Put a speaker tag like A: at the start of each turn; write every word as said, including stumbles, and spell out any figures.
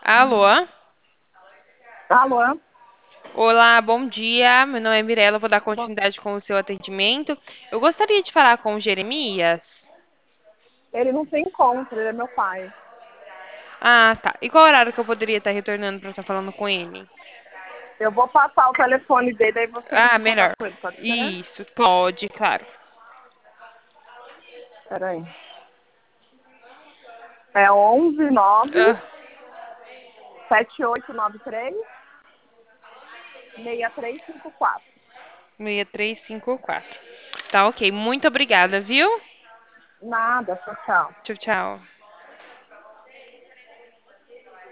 A: Alô?
B: Alô?
A: Olá, bom dia. Meu nome é Mirella, vou dar
B: Bom,
A: continuidade com o seu atendimento. Eu gostaria de falar com o Jeremias.
B: ele não se encontra, ele é meu pai.
A: Ah, tá. E qual horário que eu poderia estar retornando para estar falando com ele?
B: Eu vou passar o telefone dele, aí você
A: Ah,
B: entra em
A: melhor.
B: contato com ele, pode ser?
A: Isso, pode, claro.
B: Peraí. É onze nove
A: Ah,
B: sete oito nove três seis três cinco quatro.
A: seis três cinco quatro. Tá, ok. Muito obrigada, viu?
B: Nada, tchau, tchau.
A: Tchau, tchau.